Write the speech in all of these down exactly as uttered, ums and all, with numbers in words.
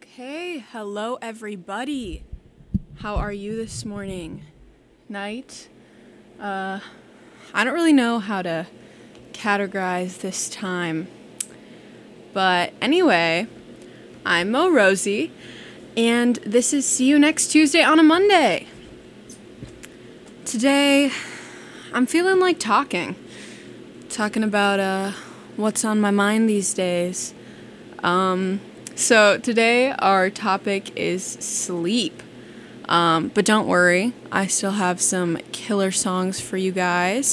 Hey, hello everybody. How are you this morning? Night? Uh, I don't really know how to categorize this time. But anyway, I'm Mo Rosie, and this is See You Next Tuesday on a Monday. Today, I'm feeling like talking. Talking about uh, what's on my mind these days. Um, so today our topic is sleep. Um, but don't worry, I still have some killer songs for you guys.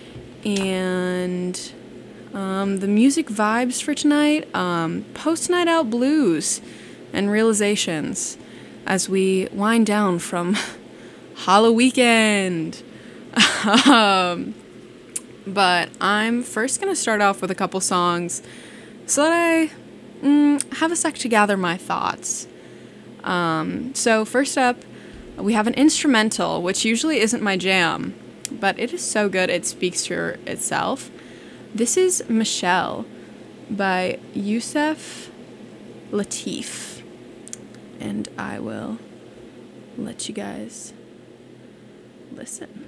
And um, the music vibes for tonight, um, post-night out blues and realizations as we wind down from Halloween weekend. um, but I'm first going to start off with a couple songs so that I mm, have a sec to gather my thoughts. Um, so first up, we have an instrumental, which usually isn't my jam, but it is so good it speaks for itself. This is Michelle by Yusef Lateef, and I will let you guys listen.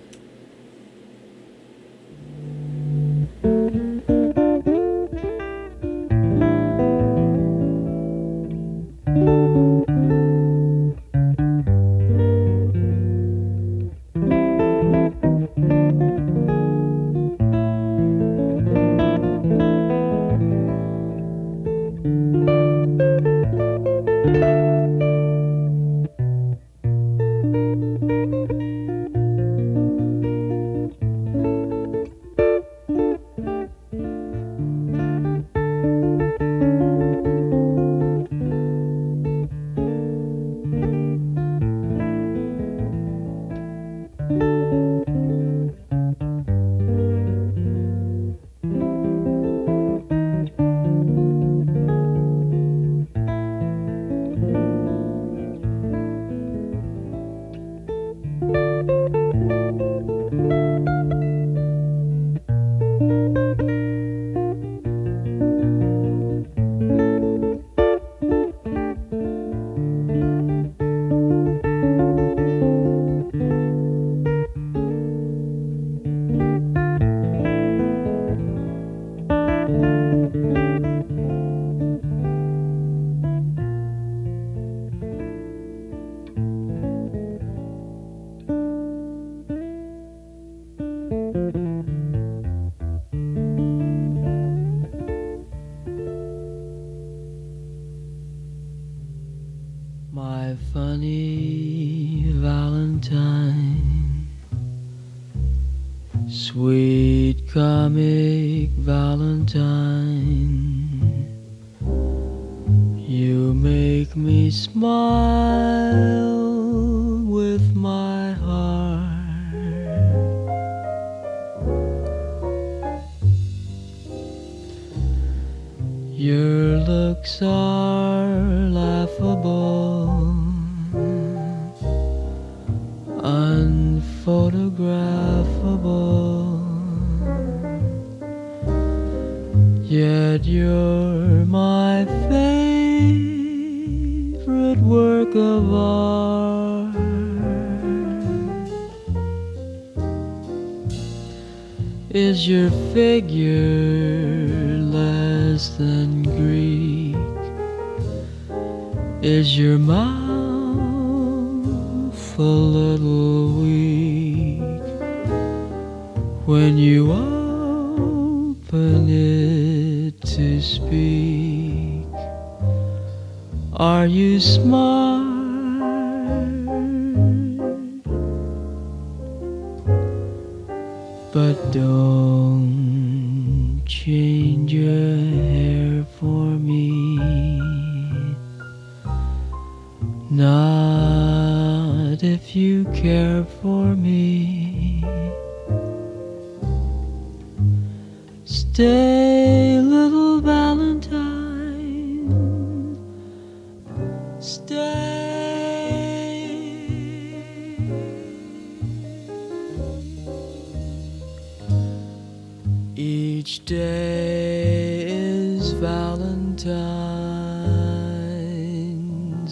My funny Valentine, sweet comic Valentine, you make me smile with my heart. Your looks are laughable, unphotographable, yet you're my favorite work of art. Is your figure less than Greek? Is your mouth a little weak when you open it to speak? Are you smart? But don't change your hair for me, not if you care for me. Stay, little Valentine, stay. Each day is Valentine's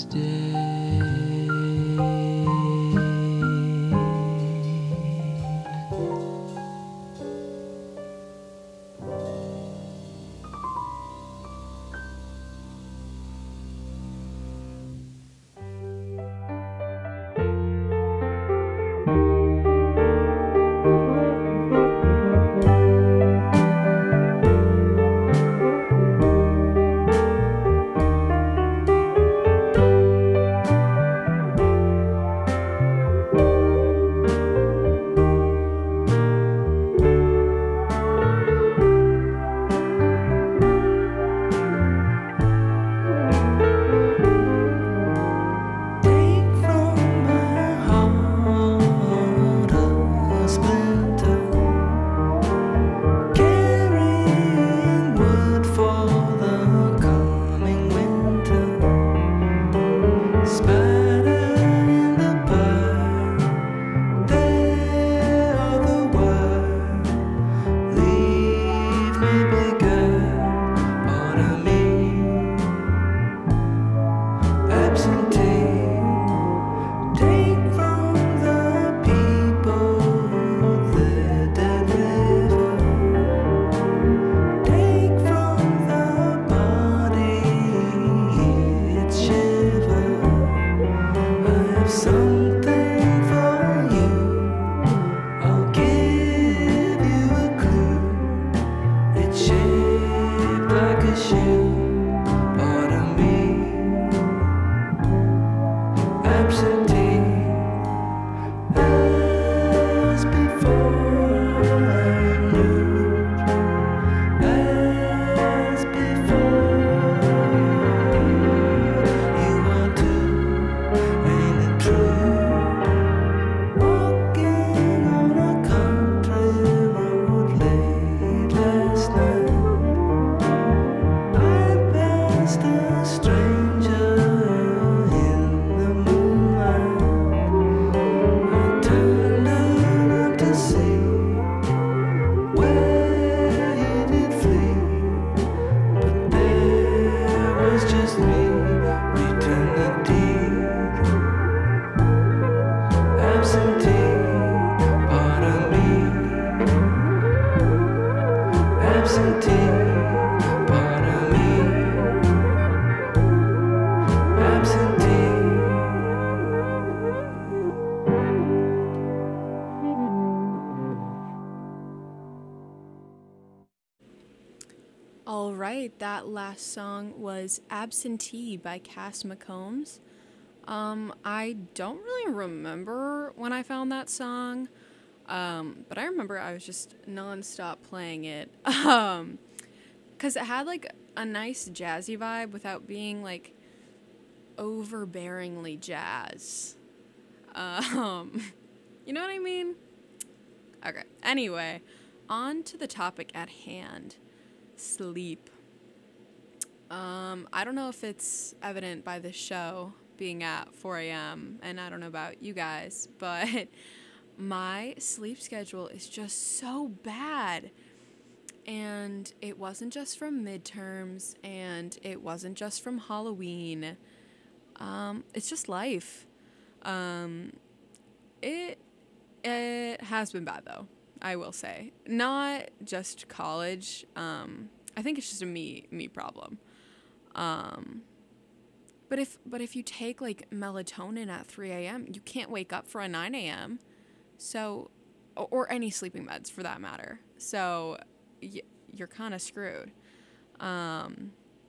All right, that last song was Absentee by Cass McCombs. Um, I don't really remember when I found that song, um, but I remember I was just nonstop playing it. Um, because it had like a nice jazzy vibe without being like overbearingly jazz. Um, you know what I mean? Okay, anyway, on to the topic at hand. Sleep. Um, I don't know if it's evident by this show being at four a.m. and I don't know about you guys, but my sleep schedule is just so bad. And it wasn't just from midterms, and it wasn't just from Halloween. Um, it's just life. Um, it it has been bad though, I will say. Not just college. Um, I think it's just a me me problem. Um, but if but if you take like melatonin at three a.m., you can't wake up for a nine a.m. So, or, or any sleeping meds for that matter. So, y- you're kind of screwed. Um,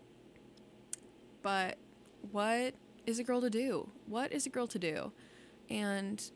but what is a girl to do? What is a girl to do? And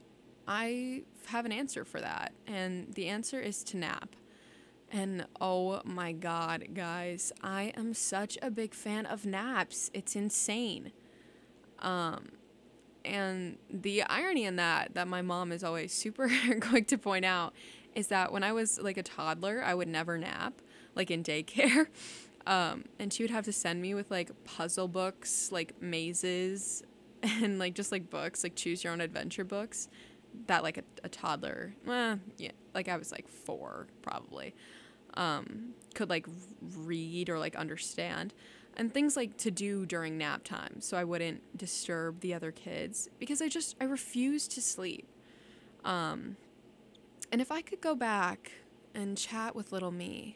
I have an answer for that. And the answer is to nap. And oh my God, guys, I am such a big fan of naps. It's insane. Um, and the irony in that, that my mom is always super quick to point out, is that when I was like a toddler, I would never nap, like in daycare. Um, and she would have to send me with like puzzle books, like mazes, and like just like books, like choose your own adventure books that like a, a toddler, well, yeah, like I was like four probably, um, could like read or like understand, and things like to do during nap time so I wouldn't disturb the other kids because I just, I refused to sleep. Um, and if I could go back and chat with little me,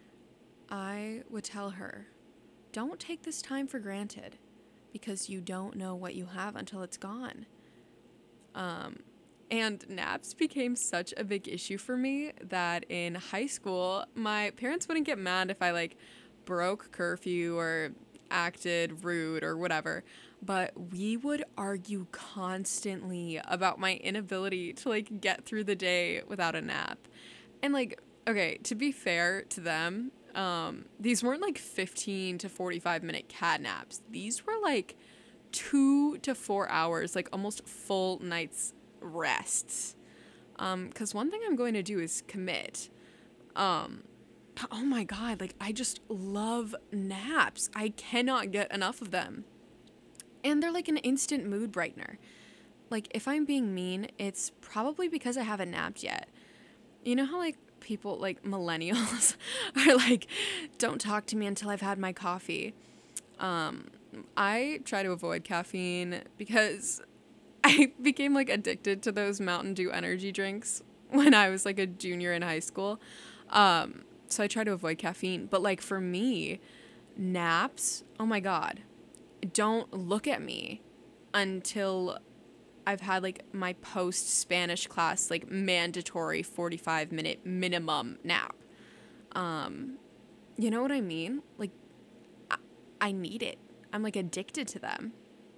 I would tell her, don't take this time for granted because you don't know what you have until it's gone. Um, and naps became such a big issue for me that in high school, my parents wouldn't get mad if I like broke curfew or acted rude or whatever, but we would argue constantly about my inability to like get through the day without a nap. And like, okay, to be fair to them, um, these weren't like fifteen to forty-five minute cat naps. These were like two to four hours, like almost full nights rests. Um, cause one thing I'm going to do is commit. Um, but oh my God, like I just love naps. I cannot get enough of them. And they're like an instant mood brightener. Like if I'm being mean, it's probably because I haven't napped yet. You know how like people like millennials are like, don't talk to me until I've had my coffee. Um, I try to avoid caffeine because I became like addicted to those Mountain Dew energy drinks when I was like a junior in high school. Um, so I try to avoid caffeine. But like for me, naps, oh my God, don't look at me until I've had like my post Spanish class, like mandatory forty-five minute minimum nap. Um, you know what I mean? Like I, I need it. I'm like addicted to them.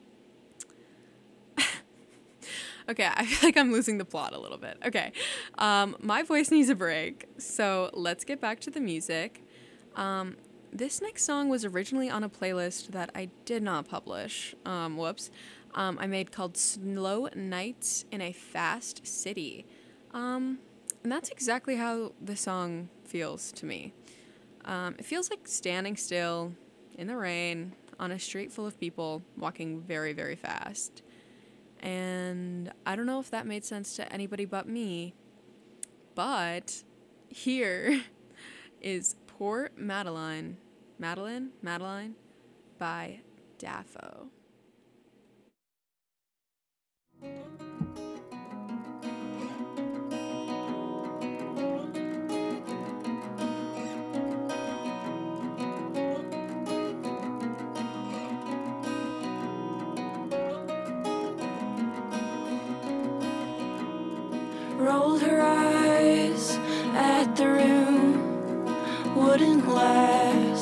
Okay, I feel like I'm losing the plot a little bit. Okay, um, my voice needs a break, so let's get back to the music. Um, this next song was originally on a playlist that I did not publish. Um, whoops. Um, I made called Slow Nights in a Fast City. Um, and that's exactly how the song feels to me. Um, it feels like standing still in the rain on a street full of people walking very, very fast. And I don't know if that made sense to anybody but me, but here is Poor Madeline, Madeline, Madeline by Daffo. Rolled her eyes at the room, wouldn't laugh.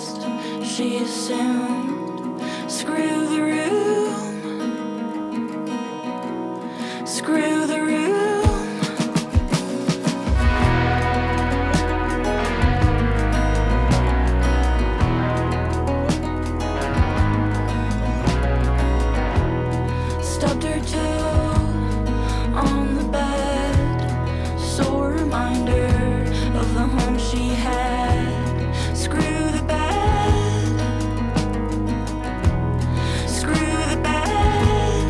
she assumed. Screw the room, screw the room. Stubbed her toe on the bed, sore reminder of the home she had. Screw the bed, screw the bed.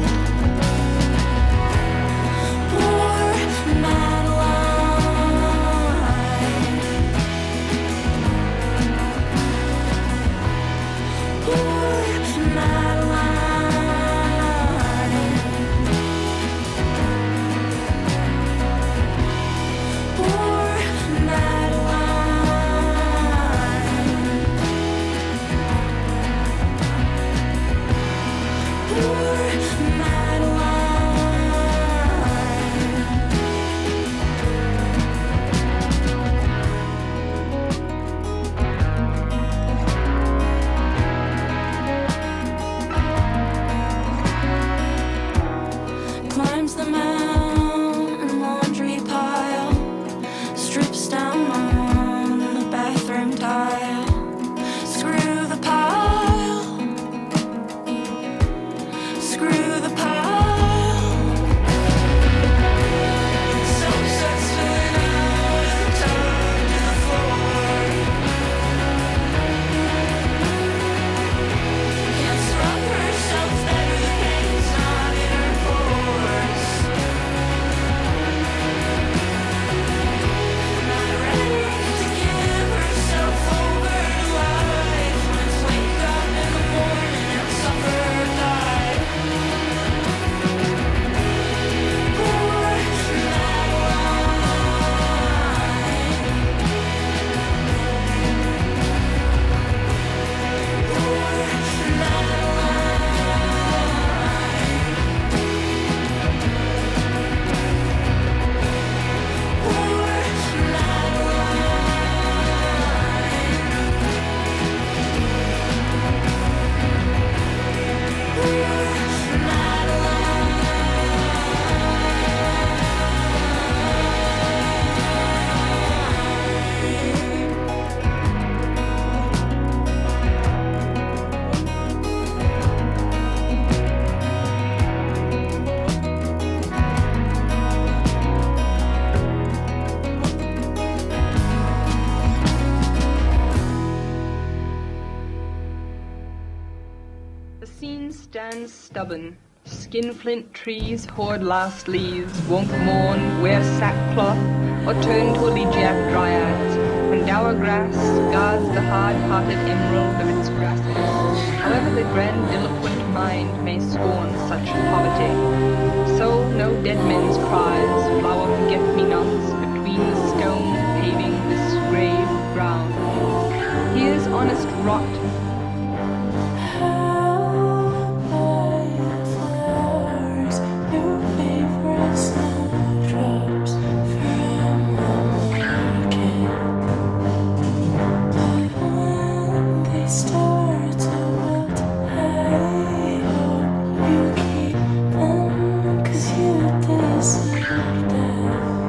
Poor Madeline, poor Madeline, poor Madeline, poor Madeline. Climbs the mountain laundry pile, strips down on the bathroom tile. Screw the pile, screw the pile. Soap starts spilling out of the tub to the floor. Can't scrub herself better, the pain's not in her pores. Not ready to give herself over to life. Let's wake up in the morning and suffer or die. Poor Madeline, poor Madeline, poor The scene stands stubborn. Skinflint trees hoard last leaves, won't mourn, wear sackcloth, or turn to elegiac dryads, when dour grass guards the hard-hearted emerald of its grasses. However the grandiloquent mind may scorn such poverty, so no dead men's cries flower forget-me-nots between the stone paving this grave ground. Here's honest rot. You keep them 'cause you deserve them.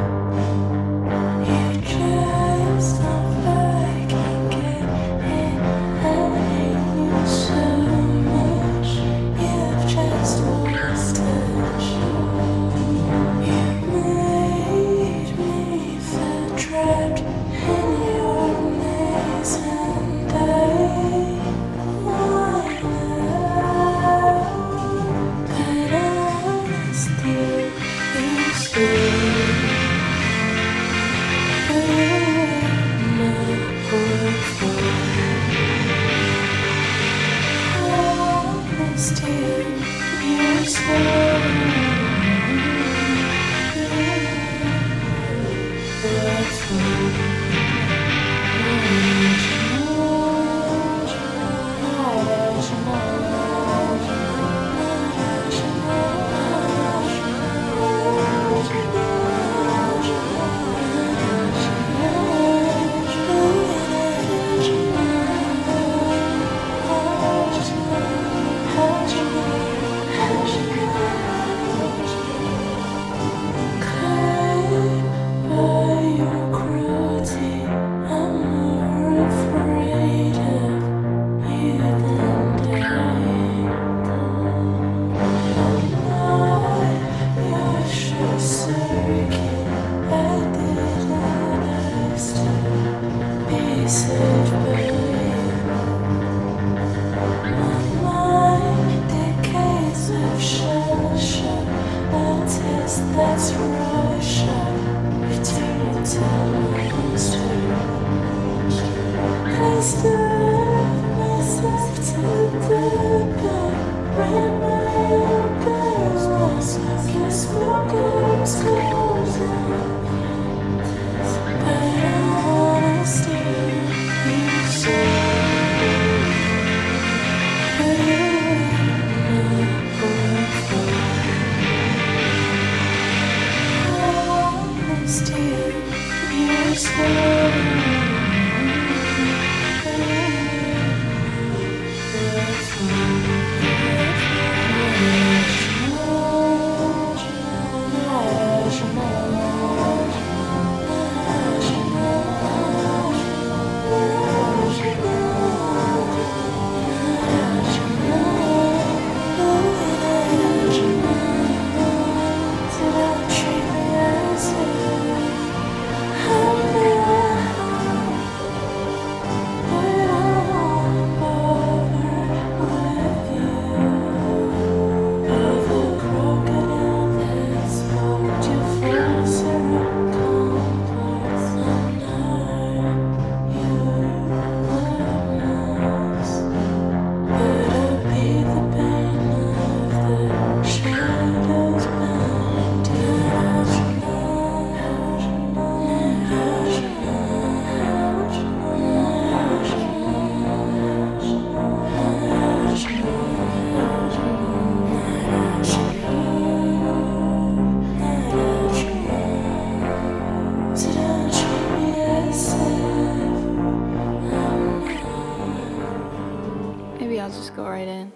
Maybe I'll just go right in.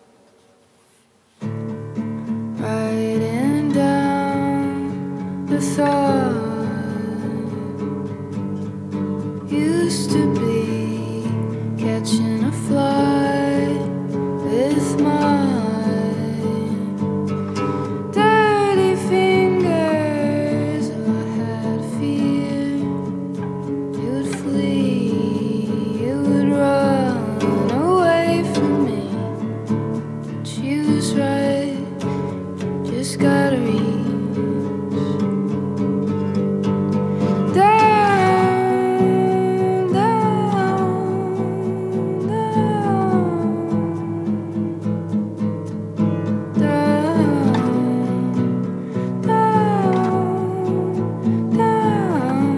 Writing down the thought used to be catching a fly with mine dirty fingers. Oh, I had fear you would flee, you would run away from me. But she was right, just gotta reach down, down, down, down, down, down.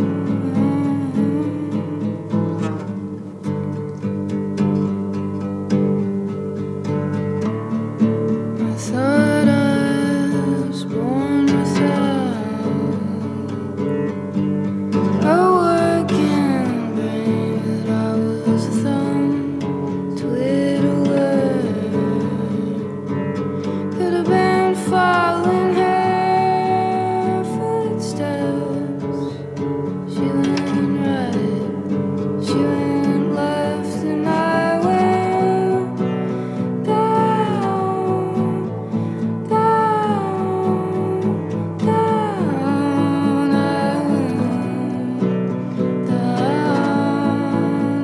I thought I was born without a working brain, that I was a thumb twiddler. Could have been following her footsteps. She went right, she went left, and I went down, down, down. I went down,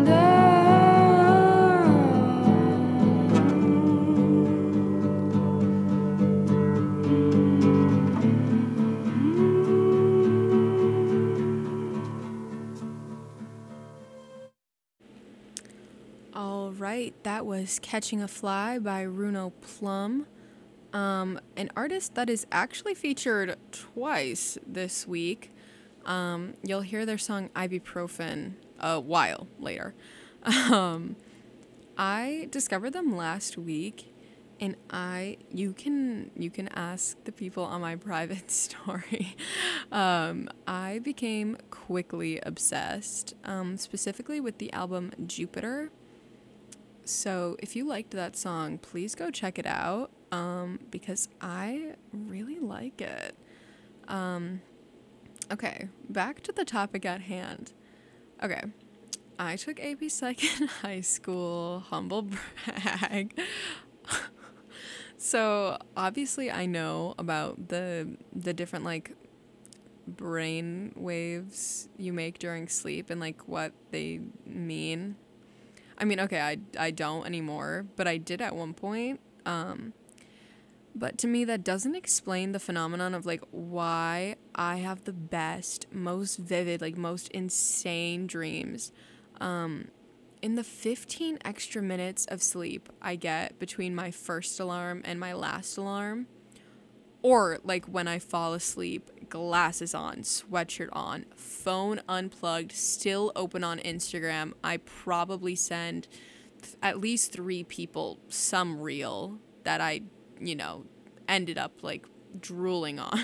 All right, that was Catching a Fly by Runo Plum, um, an artist that is actually featured twice this week. Um, you'll hear their song Ibuprofen a while later. Um, I discovered them last week, and I you can you can ask the people on my private story. um, I became quickly obsessed, um, specifically with the album Jupiter. So if you liked that song, please go check it out, um, because I really like it. Um, okay, back to the topic at hand. Okay, I took A P Psych in high school, humble brag. So obviously I know about the the different like brain waves you make during sleep and like what they mean. I mean, okay, I, I don't anymore, but I did at one point. Um, but to me, that doesn't explain the phenomenon of like why I have the best, most vivid, like most insane dreams. Um, in the fifteen extra minutes of sleep I get between my first alarm and my last alarm, or like when I fall asleep, glasses on, sweatshirt on, phone unplugged, still open on Instagram, I probably send th- at least three people some reel that I, you know, ended up like drooling on.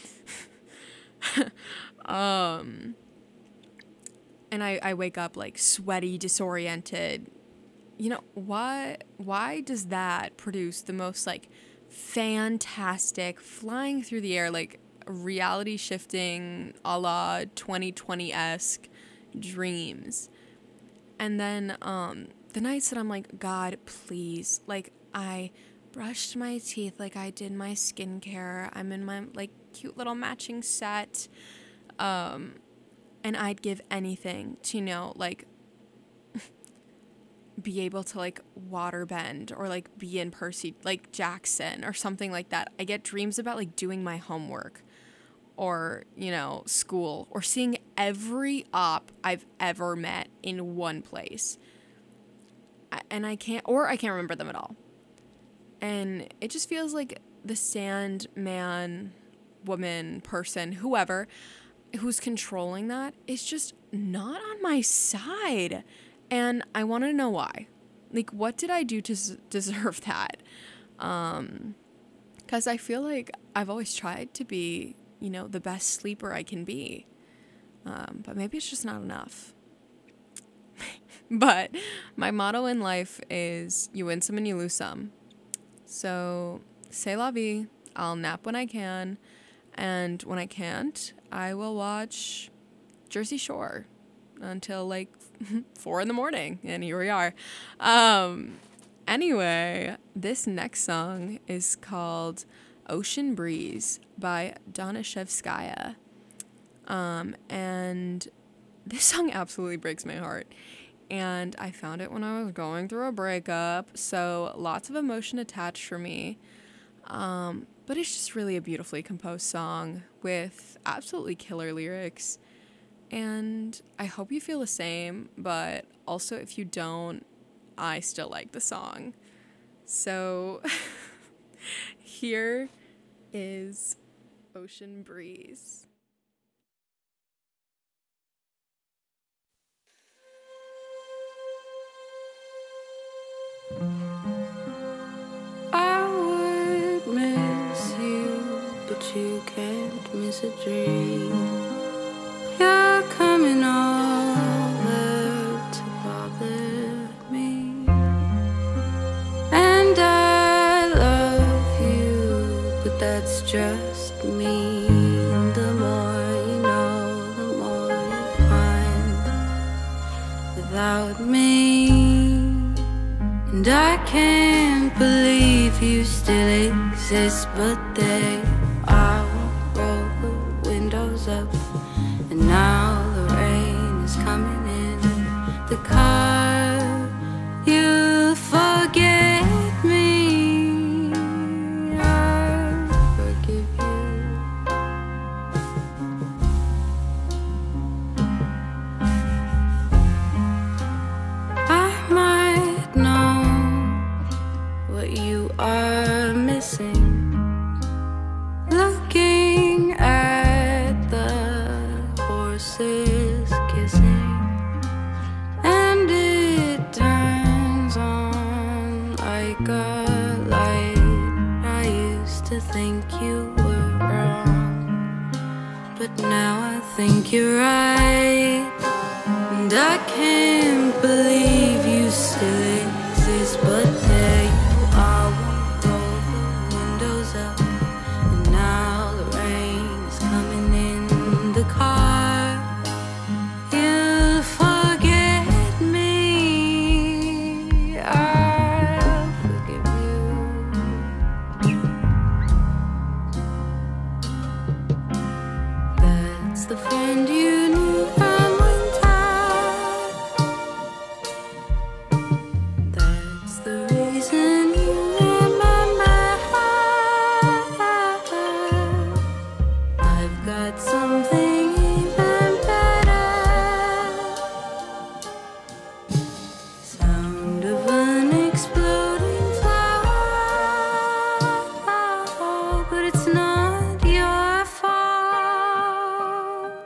um, and I, I wake up like sweaty, disoriented. You know, why, why does that produce the most like fantastic, flying through the air, like reality shifting a la twenty twenty-esque dreams? And then um, the nights that I'm like, God, please, like I brushed my teeth, like I did my skincare, I'm in my like cute little matching set, um, and I'd give anything to, you know, like be able to like water bend or like be in Percy like Jackson or something like that. I get dreams about like doing my homework or, you know, school, or seeing every op I've ever met in one place. I, and I can't, or I can't remember them at all. And it just feels like the Sandman, woman, person, whoever who's controlling that is just not on my side. And I want to know why. Like, what did I do to s- deserve that? Um, 'cause I feel like I've always tried to be, you know, the best sleeper I can be. Um, but maybe it's just not enough. But my motto in life is you win some and you lose some. So, c'est la vie. I'll nap when I can. And when I can't, I will watch Jersey Shore until like four in the morning. And here we are. Um, anyway, this next song is called Ocean Breeze by Donashevskaya. Um, and this song absolutely breaks my heart. And I found it when I was going through a breakup, so lots of emotion attached for me. Um, but it's just really a beautifully composed song with absolutely killer lyrics. And I hope you feel the same, but also if you don't, I still like the song. So here is Ocean Breeze. I would miss you, but you can't miss a dream. You're coming over to bother me, and I love you, but that's just me. The more you know, the more you find without me. And I can't believe you still exist, but there you are. Roll the windows up, and now the rain is coming in the car. You forget me, I forgive you. I might know what you are missing, looking at the horses kissing, and it turns on like a light. I used to think you were wrong, but now I think you're right. And I can't believe you still exist, but there you are. Roll the windows up, and now the rain is coming in the car. You forget me, I'll forgive you. That That's the friend you knew from one time. That's the reason you remember her. I've got something even better. Sound of an exploding flower, but it's not your fault.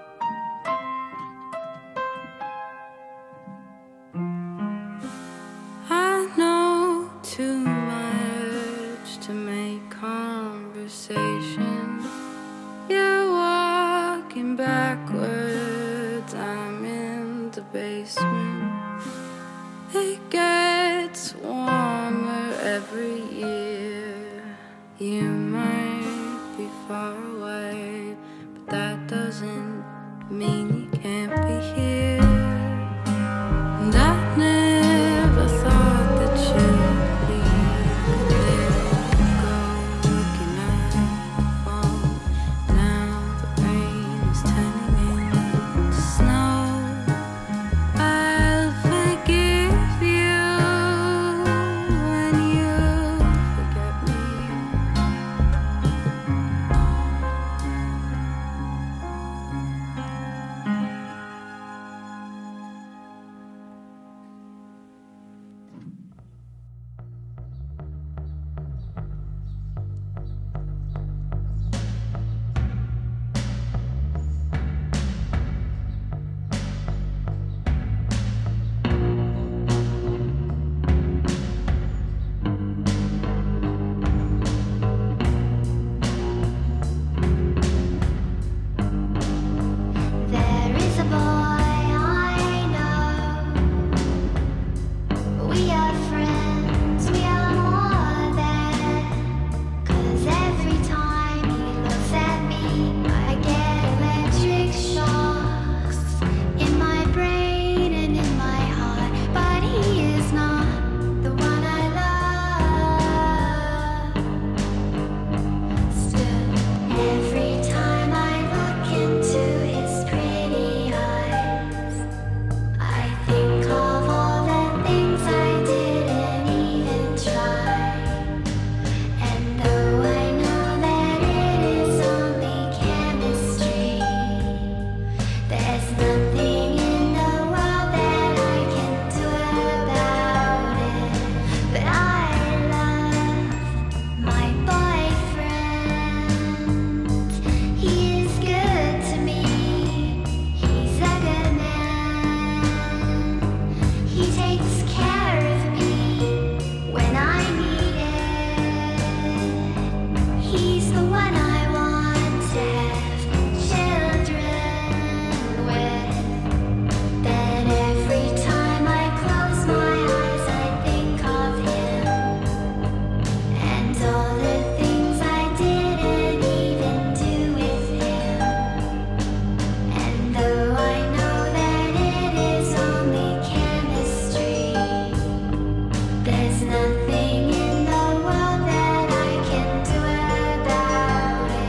I know too much to make conversation. You're walking backwards, I'm in the basement. It gets warmer every year. You might be far away, but that doesn't mean you can't be here. And I never thought that you'd leave. There you go, looking at the phone. Now the rain is turning into snow. I'll forgive you when you forget me. There is a boy I know. We are friends, we are more than. 'Cause every time he looks at me, I get electric shocks in my brain and in my heart. But he is not the one I love. Still, every time I look into his pretty eyes, I think of all the things I didn't even try. And though I know that it is only chemistry, there's nothing in the world that I can do about it. But I love my boyfriend. He is good to me. He's a good man. He takes care of me when I need it. He's the one I want to have children with. Then every time I close my eyes, I think of him and all the things I didn't even do with him. And though I know that it is only chemistry, there's nothing in the world that I can do about it.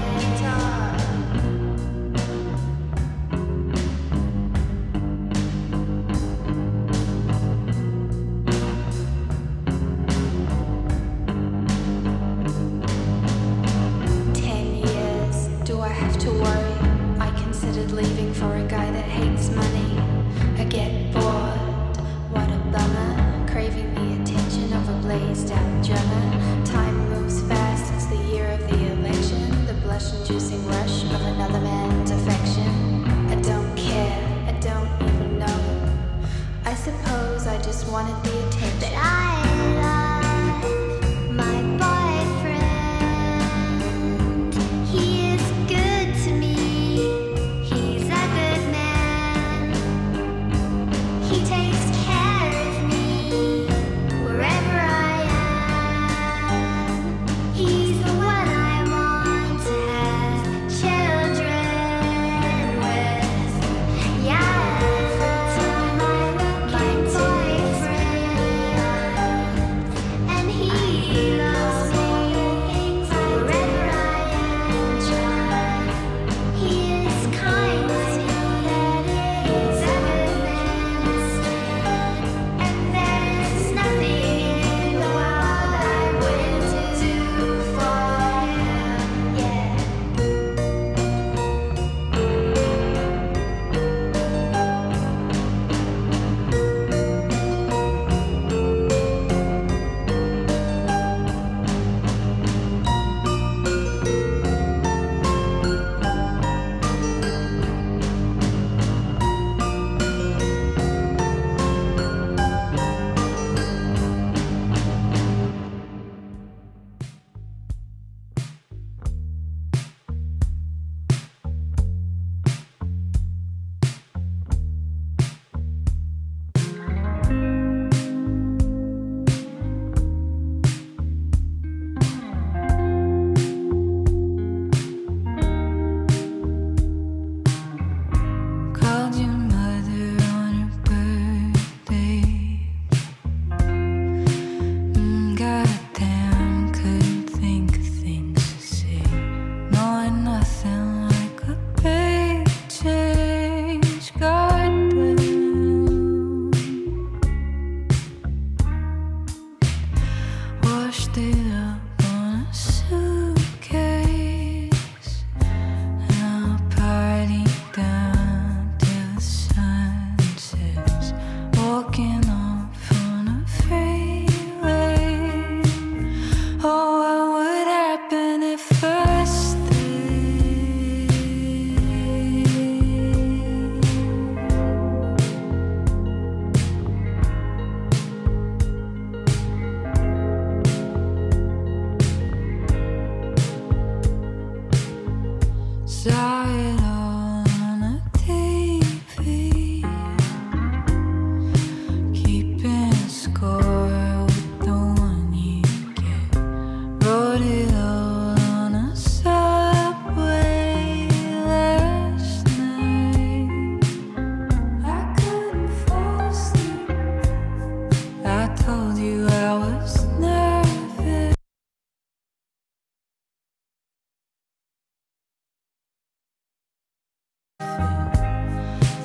Ten years, do I have to worry? I considered leaving for a guy that hates money. I get bored, what a bummer. Craving the attention of a blazed out drummer. Time moves fast, it's the year of the election. The blush-inducing rush of another man's affection. I don't care, I don't even know. I suppose I just wanted the attention. But I love my boyfriend. He is good to me. He's a good man. He takes care of me wherever I am. He's the one I want to have children with. Yeah, every time I look at my boyfriend,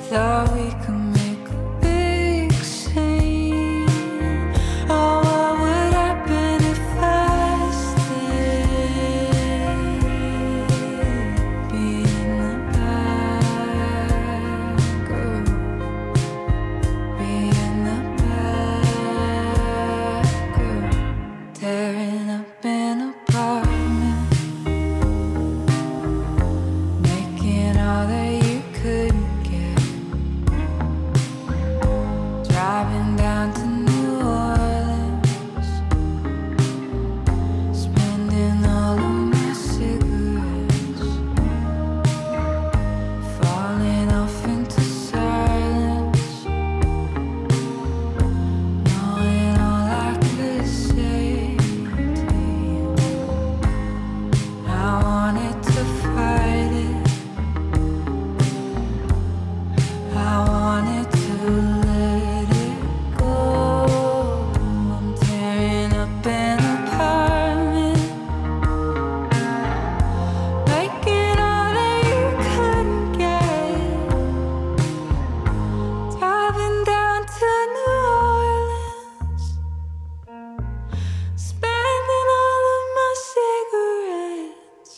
thought we could make a big scene. Oh, what would happen if I stayed? Being the bad girl, being the bad girl, tearing up an apartment, making all that you couldn't get, driving down to New Orleans, spending all of my cigarettes, falling off into silence, knowing all I could say to you. I wanted to fight it, I wanted to let it go. I'm tearing up an apartment, making all that you couldn't get, driving down to New Orleans, spending all of my cigarettes.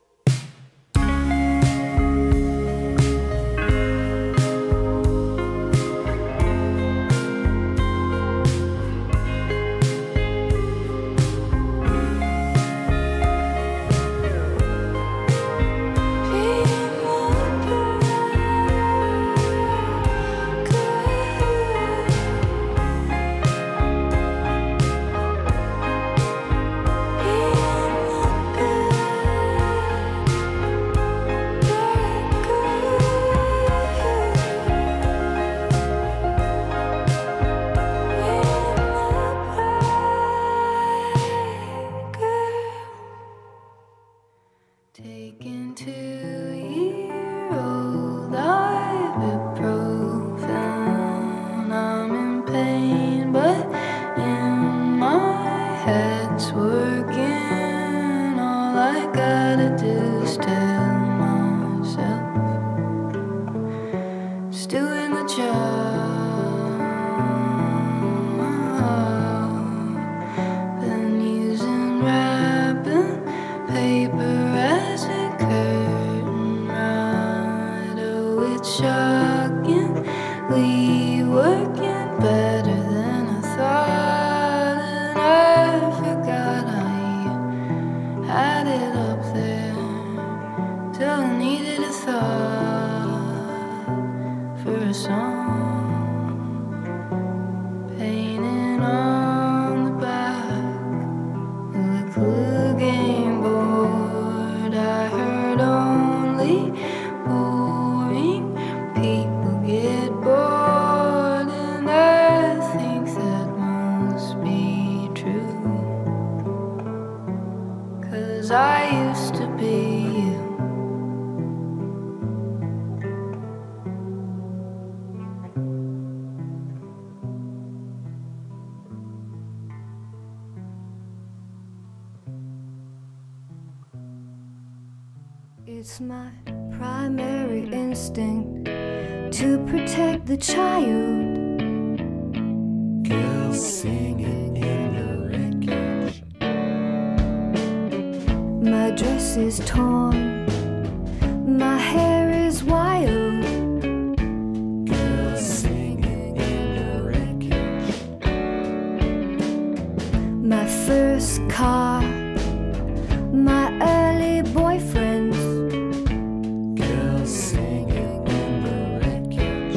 Taking two-year-old ibuprofen. I'm in pain, but in my head's working. All I gotta do is tell myself, just doing the job. Been using wrapping paper as a curtain rod. Oh, it's shockingly working better than I thought. And I forgot I had it up there till I needed a thought for a song. Painting on the back of the clue game board, I heard only boring people get bored, and I think that must be true, 'cause I used to be you. It's my primary instinct to protect the child. Girls singing in the wreckage. My dress is torn, my hair is wild. Girls singing in the wreckage. My first car, my early boyfriends. Girls singing in the wreckage.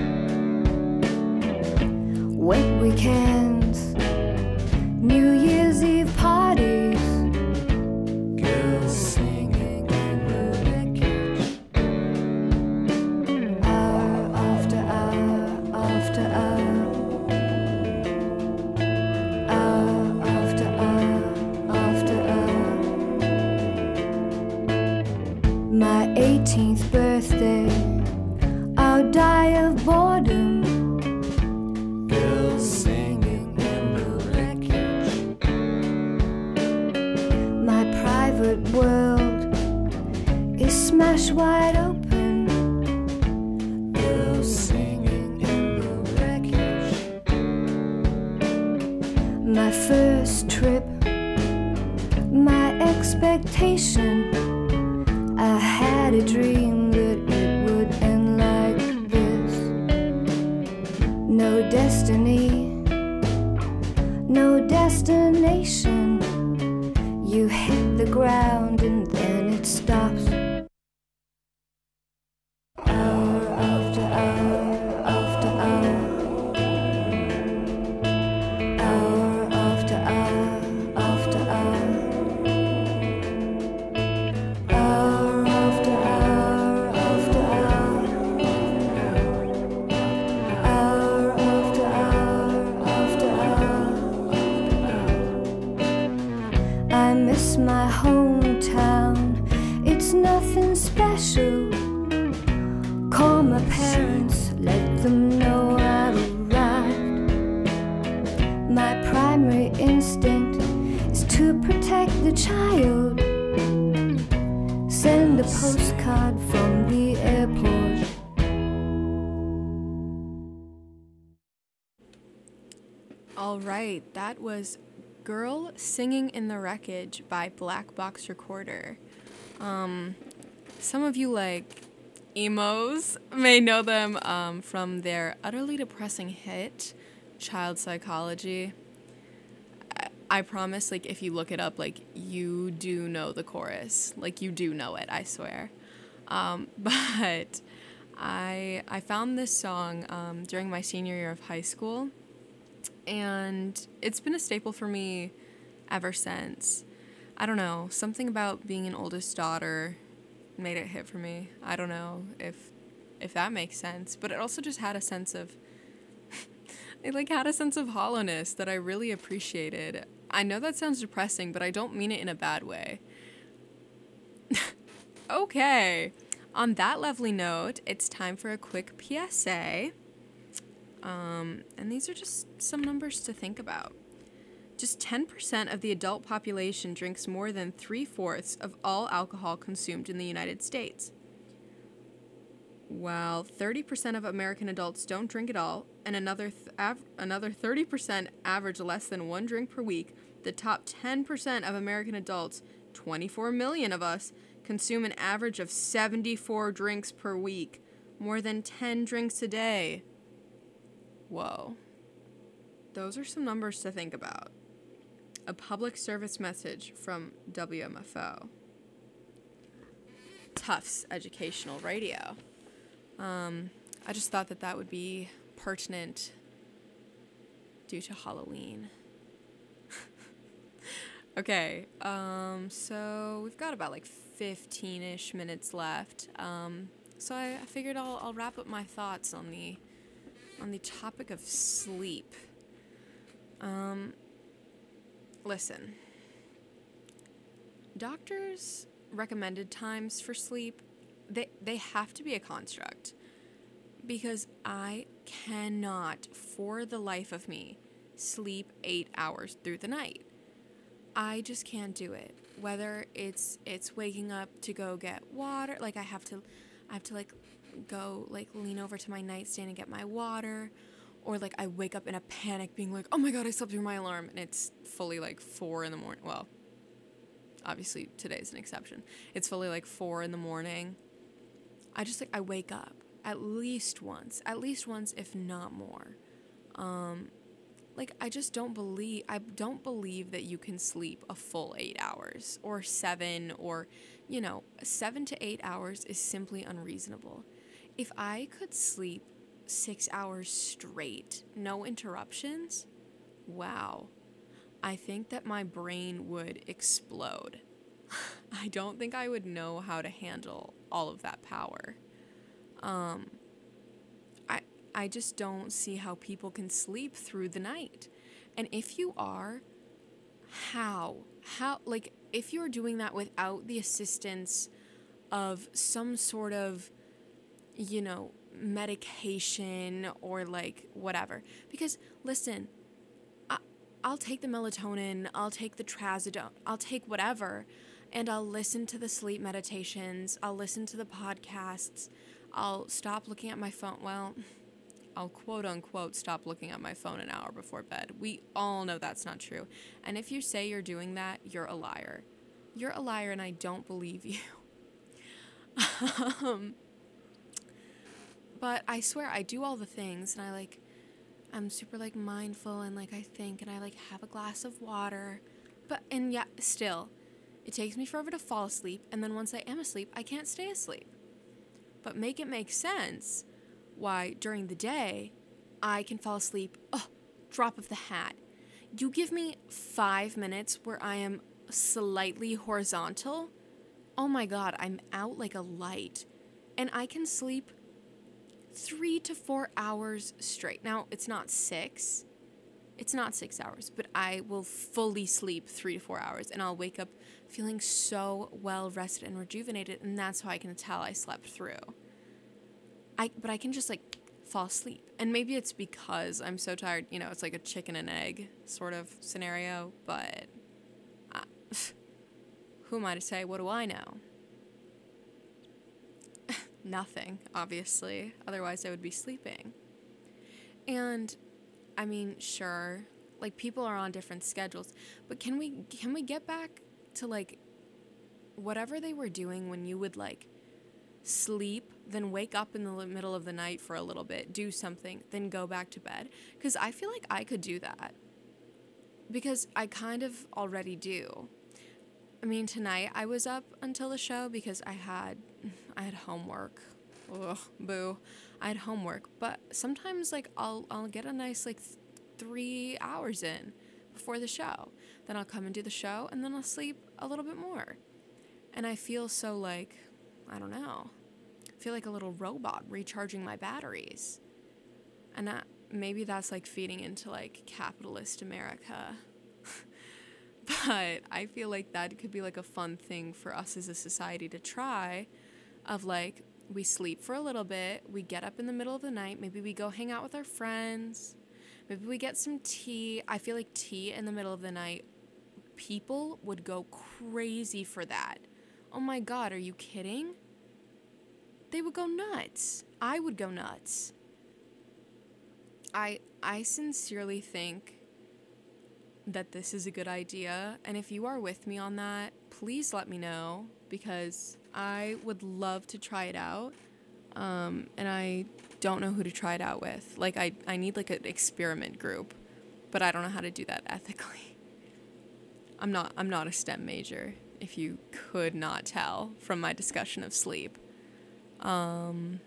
Wet weekends, New Year's Eve parties. Girls singing in the wreckage. Hour after hour after hour, hour after hour after hour. My eighteenth birthday, I'll die of boredom. Girls singing in the wreckage. My private world is smashed wide open. Girls first trip, my expectation, I had a dream that it would end like this. No destiny, no destination. You hit the ground and then it stops. Hour after hour after hour, hour after hour after hour, hour after hour after hour, hour after hour after hour. I miss my hometown, it's nothing special. Call my parents, let them know I've arrived. My primary instinct is to protect the child. Send a postcard from the airport. All right, that was Girl Singing in the Wreckage by Black Box Recorder. Um, some of you, like, emos may know them um, from their utterly depressing hit, Child Psychology. I, I promise, like, if you look it up, like, you do know the chorus. Like, you do know it, I swear. Um, but I, I found this song um, during my senior year of high school, and it's been a staple for me ever since. I don't know, something about being an oldest daughter made it hit for me. I don't know if if that makes sense, but it also just had a sense of it like had a sense of hollowness that I really appreciated. I know that sounds depressing, but I don't mean it in a bad way. Okay. On that lovely note, it's time for a quick P S A. Um, and these are just some numbers to think about. Just ten percent of the adult population drinks more than three-fourths of all alcohol consumed in the United States. While thirty percent of American adults don't drink at all, and another th- av- another thirty percent average less than one drink per week, the top ten percent of American adults, twenty-four million of us, consume an average of seventy-four drinks per week, more than ten drinks a day. Whoa. Those are some numbers to think about. A public service message from W M F O. Tufts Educational Radio. Um, I just thought that that would be pertinent due to Halloween. Okay, um, so we've got about like fifteen-ish minutes left. Um, so I, I figured I'll, I'll wrap up my thoughts on the on the topic of sleep. Um, listen, doctors' recommended times for sleep, they they have to be a construct, because I cannot, for the life of me, sleep eight hours through the night. I just can't do it. Whether it's it's waking up to go get water, like I have to, I have to like go like lean over to my nightstand and get my water, or like I wake up in a panic being like, oh my god, I slept through my alarm, and it's fully like four in the morning. Well, obviously today's an exception. It's fully like four in the morning. I just like I wake up at least once, at least once, if not more. Um, like I just don't believe I don't believe that you can sleep a full eight hours or seven, or you know, seven to eight hours is simply unreasonable. If I could sleep six hours straight, no interruptions, wow, I think that my brain would explode. I don't think I would know how to handle all of that power. Um, I I just don't see how people can sleep through the night. And if you are, how? How, like, if you're doing that without the assistance of some sort of, you know, medication or like whatever. Because listen, I, I'll take the melatonin, I'll take the trazodone, I'll take whatever, and I'll listen to the sleep meditations, I'll listen to the podcasts, I'll stop looking at my phone. Well, I'll quote unquote stop looking at my phone an hour before bed. We all know that's not true. And if you say you're doing that, you're a liar. You're a liar and I don't believe you. um, but I swear I do all the things and I like, I'm super like mindful and like I think and I like have a glass of water. But, and yeah, still, it takes me forever to fall asleep. And then once I am asleep, I can't stay asleep. But make it make sense why during the day I can fall asleep, oh, drop of the hat. You give me five minutes where I am slightly horizontal, oh my god, I'm out like a light. And I can sleep three to four hours straight. Now, it's not six. It's not six hours, but I will fully sleep three to four hours and I'll wake up feeling so well rested and rejuvenated, and that's how I can tell I slept through. I, but I can just like fall asleep. And maybe it's because I'm so tired, you know, it's like a chicken and egg sort of scenario, but uh, who am I to say? What do I know? Nothing, obviously. Otherwise I would be sleeping. And I mean, sure, like people are on different schedules, but can we can we get back to like whatever they were doing when you would like sleep, then wake up in the middle of the night for a little bit, do something, then go back to bed? Because I feel like I could do that. Because I kind of already do. I mean, tonight I was up until the show because I had I had homework. Ugh, boo. I had homework, but sometimes like I'll I'll get a nice like th- three hours in before the show. Then I'll come and do the show, and then I'll sleep a little bit more. And I feel so like, I don't know, I feel like a little robot recharging my batteries. And that, maybe that's like feeding into like capitalist America. But I feel like that could be like a fun thing for us as a society to try, of like, we sleep for a little bit, we get up in the middle of the night, maybe we go hang out with our friends, maybe we get some tea. I feel like tea in the middle of the night, people would go crazy for that. Oh my god, are you kidding? They would go nuts. I would go nuts. I I sincerely think that this is a good idea, and if you are with me on that, please let me know, because I would love to try it out, um, and I don't know who to try it out with. Like, I, I need, like, an experiment group, but I don't know how to do that ethically. I'm not, I'm not a STEM major, if you could not tell from my discussion of sleep. Um...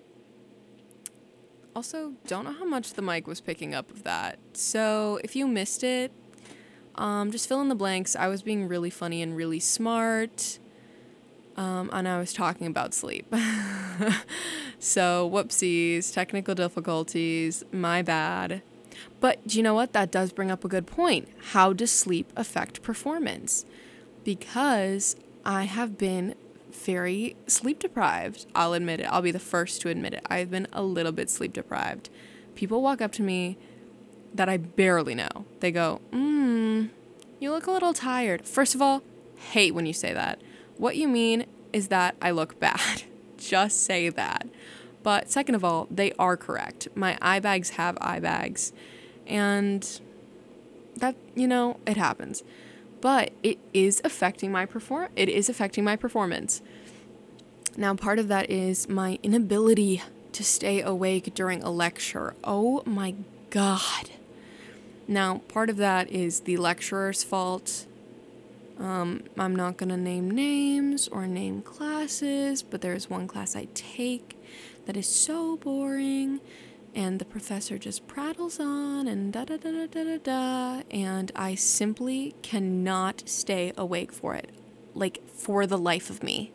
Also, don't know how much the mic was picking up of that. So, if you missed it, um, just fill in the blanks. I was being really funny and really smart, um, and I was talking about sleep. So, whoopsies, technical difficulties, my bad. But do you know what? That does bring up a good point. How does sleep affect performance? Because I have been very sleep deprived. I'll admit it. I'll be the first to admit it. I've been a little bit sleep deprived. People walk up to me that I barely know. They go, mm, you look a little tired. First of all, hate when you say that. What you mean is that I look bad. Just say that. But second of all, they are correct. My eye bags have eye bags. And that, you know, it happens. But it is affecting my perform. It is affecting my performance. Now, part of that is my inability to stay awake during a lecture. Oh my god. Now, part of that is the lecturer's fault. Um, I'm not gonna name names or name classes, but there's one class I take that is so boring. And the professor just prattles on and da da da da da da da, and I simply cannot stay awake for it, like for the life of me.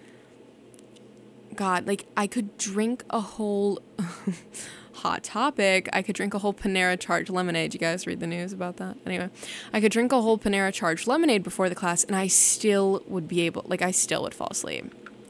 God, like I could drink a whole hot topic. I could drink a whole Panera Charged lemonade. You guys read the news about that? Anyway, I could drink a whole Panera Charged lemonade before the class, and I still would be able, like I still would fall asleep.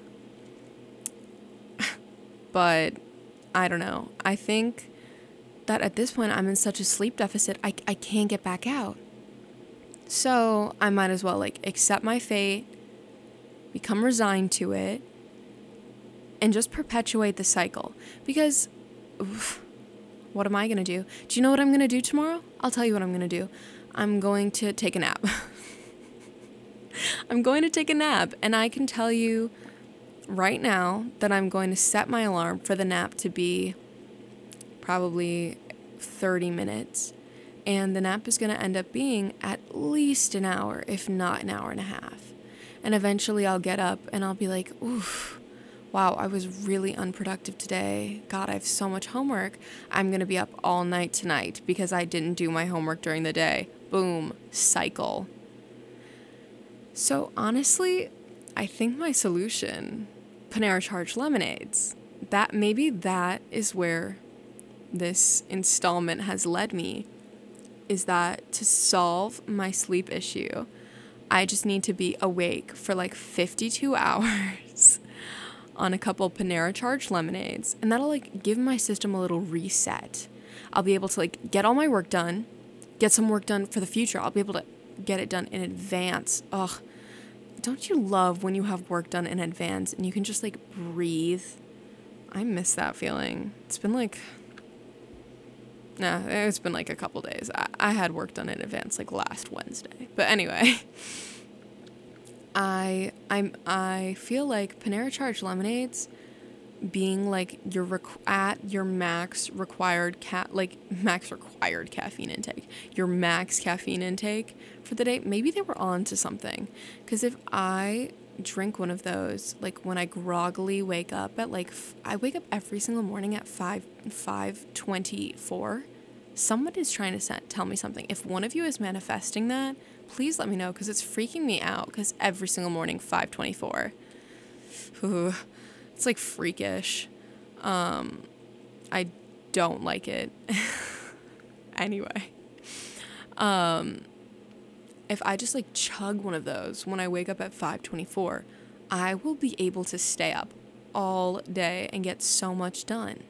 But I don't know. I think that at this point I'm in such a sleep deficit, I, I can't get back out. So I might as well like accept my fate, become resigned to it, and just perpetuate the cycle. Because oof, what am I going to do? Do you know what I'm going to do tomorrow? I'll tell you what I'm going to do. I'm going to take a nap. I'm going to take a nap, and I can tell you right now that I'm going to set my alarm for the nap to be probably thirty minutes, and the nap is going to end up being at least an hour, if not an hour and a half. And eventually I'll get up and I'll be like, oof, wow, I was really unproductive today. God, I have so much homework. I'm going to be up all night tonight because I didn't do my homework during the day. Boom, cycle. So honestly, I think my solution, Panera Charged lemonades, that maybe that is where this installment has led me, is that to solve my sleep issue, I just need to be awake for like fifty-two hours on a couple Panera Charged lemonades, and that'll like give my system a little reset. I'll be able to like get all my work done, get some work done for the future. I'll be able to get it done in advance. Ugh. Don't you love when you have work done in advance and you can just like breathe? I miss that feeling. It's been like, nah, it's been like a couple days. I, I had work done in advance like last Wednesday. But anyway, I I'm I feel like Panera Charged lemonades being like your requ- at your max required cat like max required caffeine intake, your max caffeine intake for the day, maybe they were on to something. Because if I drink one of those, like when I groggily wake up at like f- I wake up every single morning at five five twenty four. Someone is trying to set, tell me something. If one of you is manifesting that, please let me know, because it's freaking me out. Because every single morning five twenty four. Ooh. It's like freakish. Um, I don't like it. Anyway, um, if I just like chug one of those when I wake up at five twenty-four, I will be able to stay up all day and get so much done.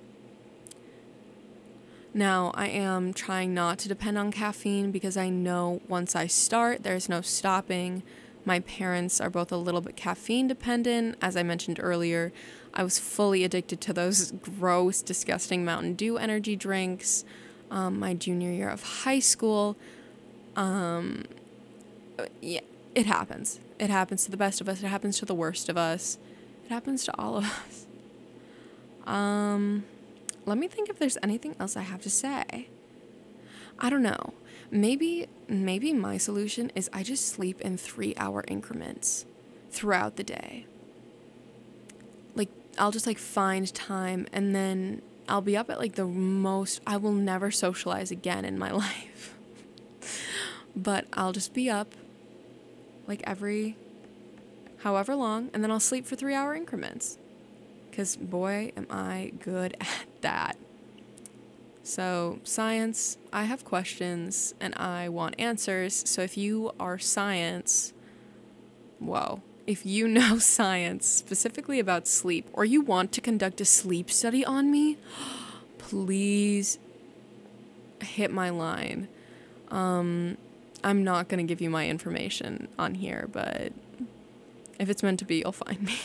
Now, I am trying not to depend on caffeine because I know once I start, there's no stopping. My parents are both a little bit caffeine dependent. As I mentioned earlier, I was fully addicted to those gross, disgusting Mountain Dew energy drinks um, my junior year of high school. Um, yeah, it happens. It happens to the best of us. It happens to the worst of us. It happens to all of us. Um, let me think if there's anything else I have to say. I don't know. Maybe maybe my solution is I just sleep in three-hour increments throughout the day. Like, I'll just, like, find time, and then I'll be up at, like, the most... I will never socialize again in my life. But I'll just be up, like, every however long, and then I'll sleep for three-hour increments. Because, boy, am I good at that. So, science, I have questions and I want answers. So if you are science, whoa, if you know science specifically about sleep, or you want to conduct a sleep study on me, please hit my line. Um, I'm not going to give you my information on here, but if it's meant to be, you'll find me.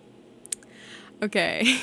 Okay.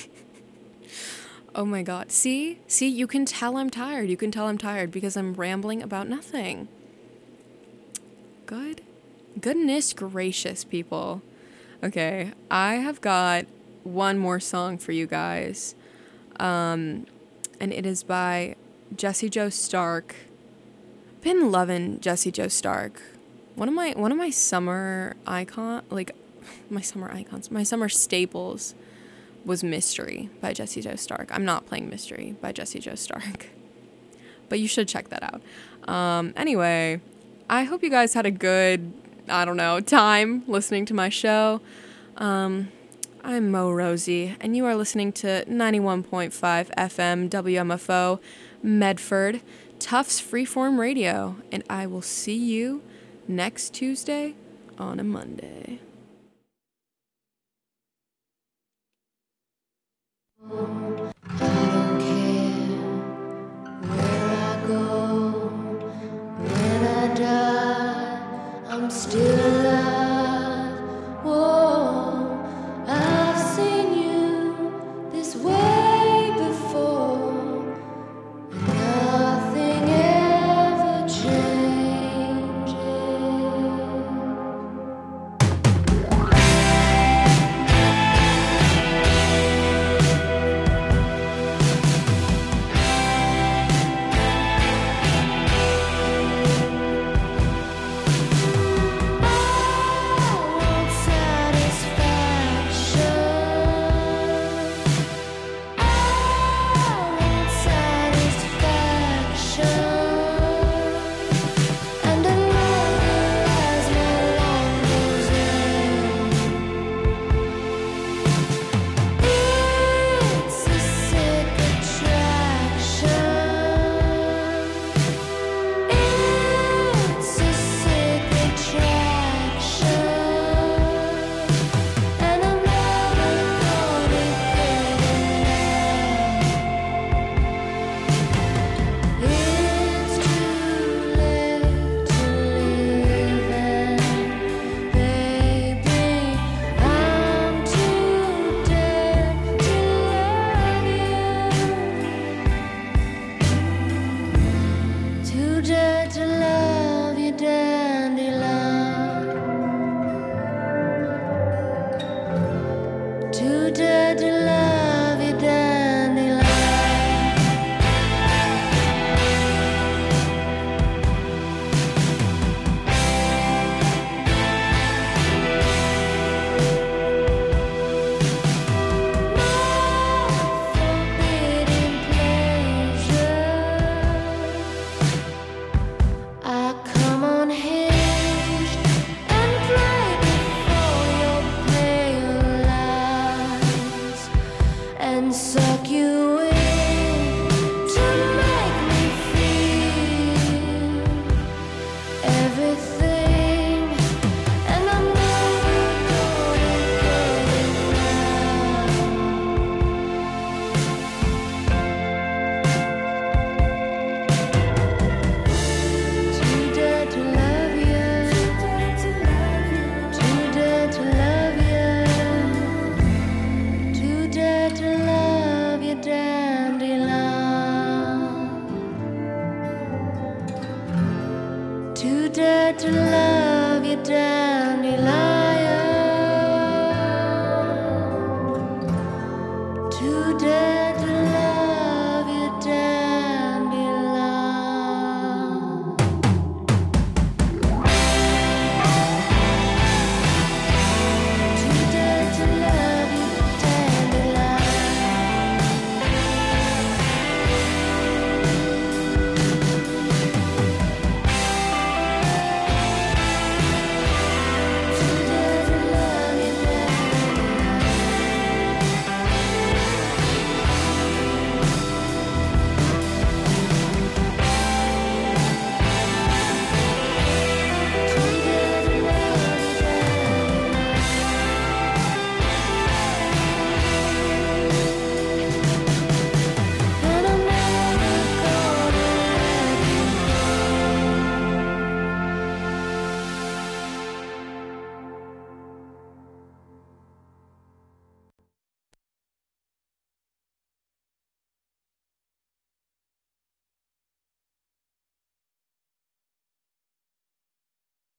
Oh my god. See? See, you can tell I'm tired. You can tell I'm tired because I'm rambling about nothing. Good. Goodness gracious, people. Okay, I have got one more song for you guys. Um, and it is by Jessie Joe Stark. Been loving Jessie Joe Stark. One of my one of my summer icon like my summer icons, my summer staples was Mystery by Jessie Joe Stark. I'm not playing Mystery by Jessie Joe Stark, but you should check that out. Um, anyway, I hope you guys had a good, I don't know, time listening to my show. Um, I'm Mo Rosie, and you are listening to ninety-one point five F M W M F O Medford, Tufts Freeform Radio, and I will see you next Tuesday on a Monday. I don't care where I go. When I die, I'm still alive. Whoa, I've seen you this way before. tried to love you down.